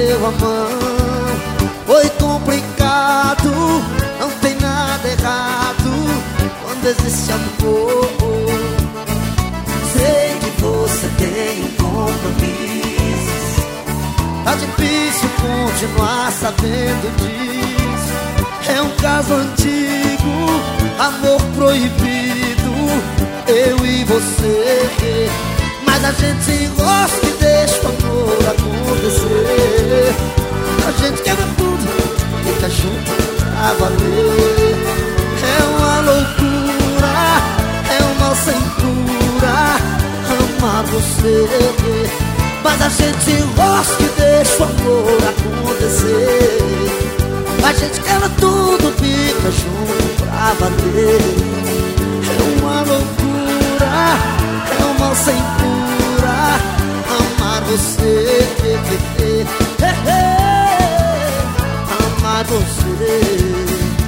deu a mão. Foi complicado, não tem nada errado quando existe amor. Sei que você tem compromissos, tá difícil continuar sabendo disso. É um caso antigo, amor proibido, eu e você. Mas a gente gosta e deixa o amor acontecer. A gente quebra tudo, fica junto pra valer. É uma loucura, é um mal sem cura amar você. Mas a gente gosta e deixa o amor acontecer. A gente quebra tudo, fica junto pra valer. É uma loucura, é um mal sem cura amar você. Amar você.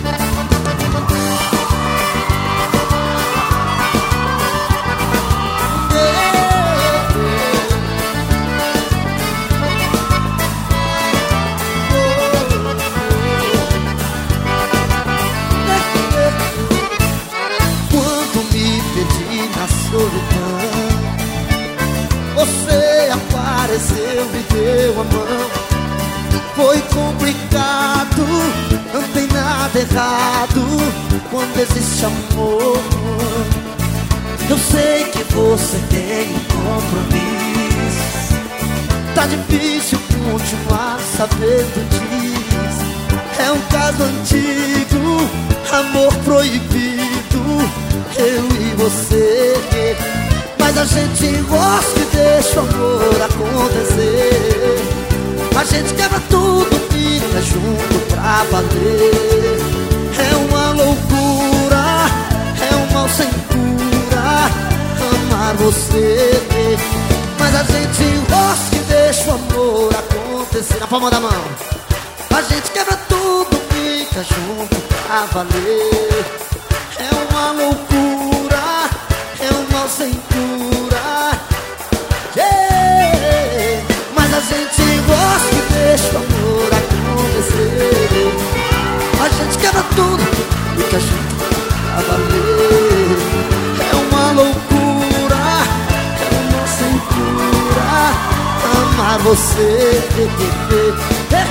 Você apareceu, me deu a mão. Foi complicado, não tem nada errado quando existe amor. Eu sei que você tem compromisso, tá difícil continuar sabendo disso. É um caso antigo, amor proibido, eu e você. Mas a gente gosta e deixa o amor acontecer. A gente quebra tudo, fica junto pra valer. É uma loucura, é um mal sem cura amar você. Mas a gente gosta e deixa o amor acontecer. Na palma da mão. A gente quebra tudo, fica junto pra valer. É uma loucura, é um mal sem cura, yeah. Mas a gente gosta e deixa o amor acontecer. A gente quebra tudo, fica junto pra valer. É uma loucura, é um mal sem cura amar você.